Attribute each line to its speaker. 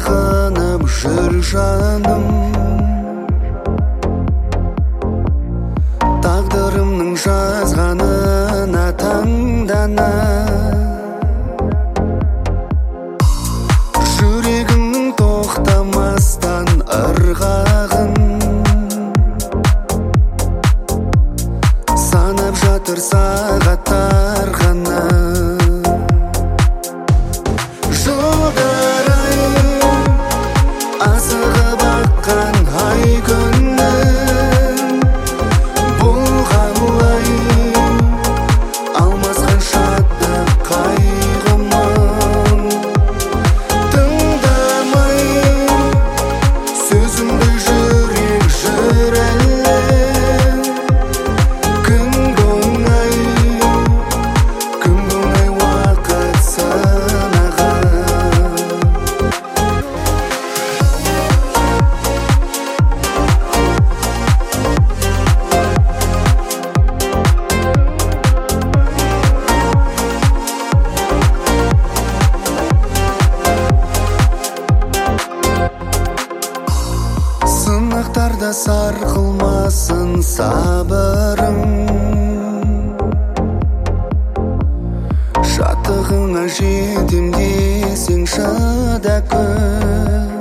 Speaker 1: сағынып жүр жаным. Тағдырымның жазғанына таңдана, жүрегімнің тоқтамастан ырғағын санап жатыр сағаттар ғана. Жылдарайым асығып аққан ай күннің бұл қалай алмасқан шаттық қайғымын. Тыңдамай сөзімді жүрек жүр әлі, күн оңай уақыт сынаған. Сынақтарда сарқылмасын сабырың, шаттығыңа жетем десең шыда күн.